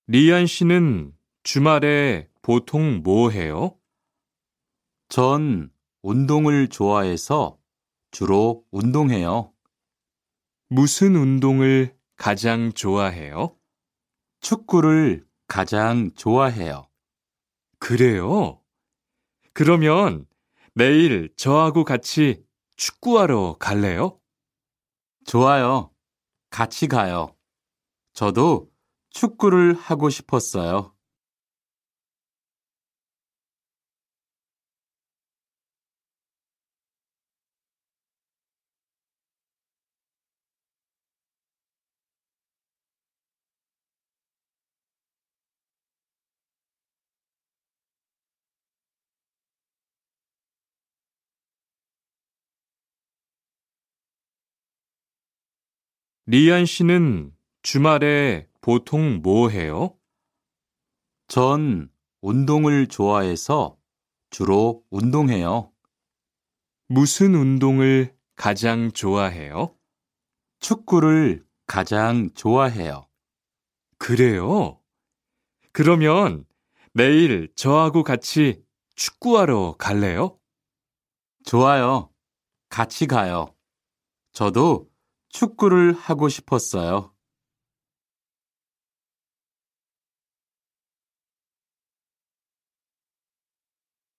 리안 씨는 주말에 보통 뭐 해요? 전 운동을 좋아해서 주로 운동해요. 무슨 운동을 가장 좋아해요? 축구를 가장 좋아해요. 그래요? 그러면 내일 저하고 같이 축구하러 갈래요? 좋아요. 같이 가요. 저도 축구를 하고 싶었어요. 리안 씨는 주말에 보통 뭐 해요? 전 운동을 좋아해서 주로 운동해요. 무슨 운동을 가장 좋아해요? 축구를 가장 좋아해요. 그래요? 그러면 내일 저하고 같이 축구하러 갈래요? 좋아요. 같이 가요. 저도 축구를 하고 싶었어요.